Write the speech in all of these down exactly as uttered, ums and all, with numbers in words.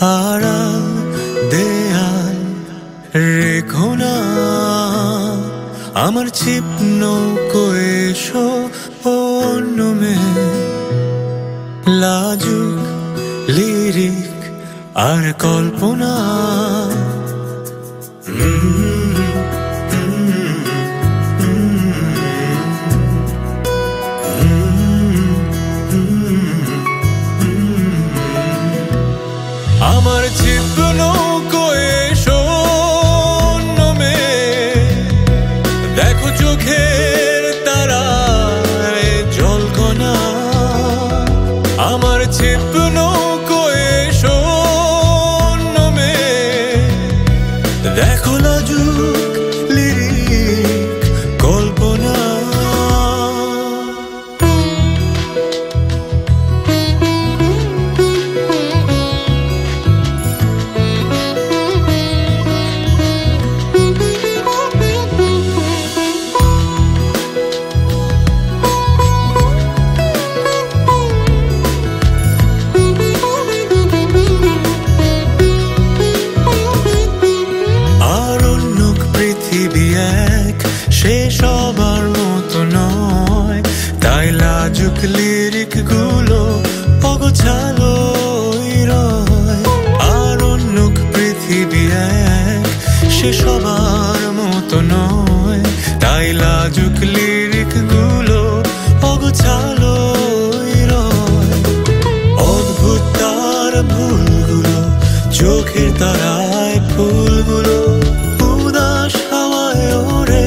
আড়াল দেয়াল রেখো না আমার ছিপ নৌকো এসো অন্য মেয়ে লাজুক লিরিক আর কল্পনা আমার ছিপ নৌকো এসো অন্য মেয়ে দেখো চোখের তারায় জলকণা আমার ছিপ নৌকো এসো অন্য মেয়ে দেখো লাজুক লিরিক কল্পনা সে সবার মতো নয় তাই লাজুক লিরিক গুলো অগোছালোই রয় আর অন্য পৃথিবী এক সে সবার মতো নয় তাই লাজুক লিরিক গুলো অগোছালোই রয় অদ্ভুত তার ভুলগুলো চোখের তারায় ফুলগুলো উদাস হাওয়ায় ওরে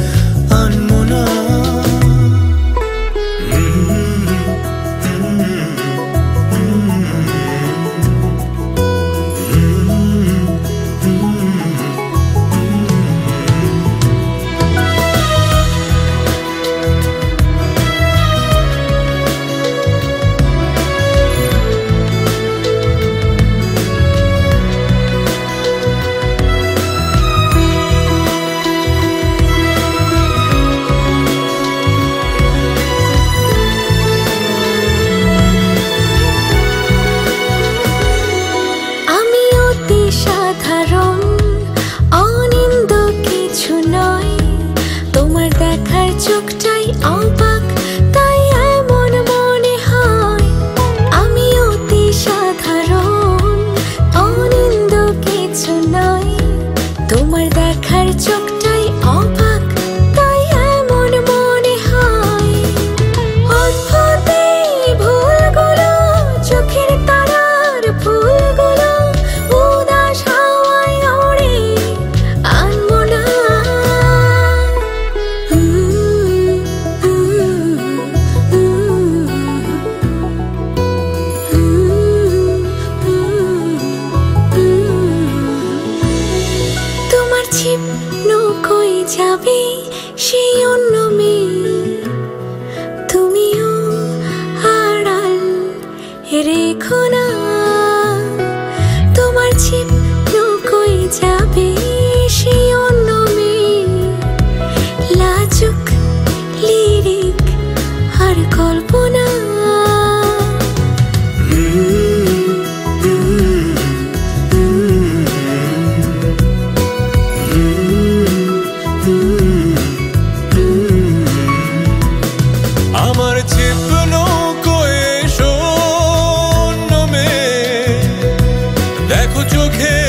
চোখটাই অবাক তাই এমন মনে হয় আমি অতি সাধারণ অনিন্দ কিছু নয় তোমার দেখার চোখটাই অবাক তাই এমন মনে হয় অদ্ভুত এই ভুলগুলো চোখের তারার ফুলগুলো উদাস হাওয়ায় ওড়ে আনমো না ছিপ নৌকোয় যাবে সেই অন্য মেয়ে তুমিও আড়াল রেখো না তোমার ছিপ নৌকোয় যাবে সেই অন্য মেয়ে লাজুক লিরিক আর কল্পনা আমার ছিপ নৌকো এসো অন্য মেয়ে দেখো চোখে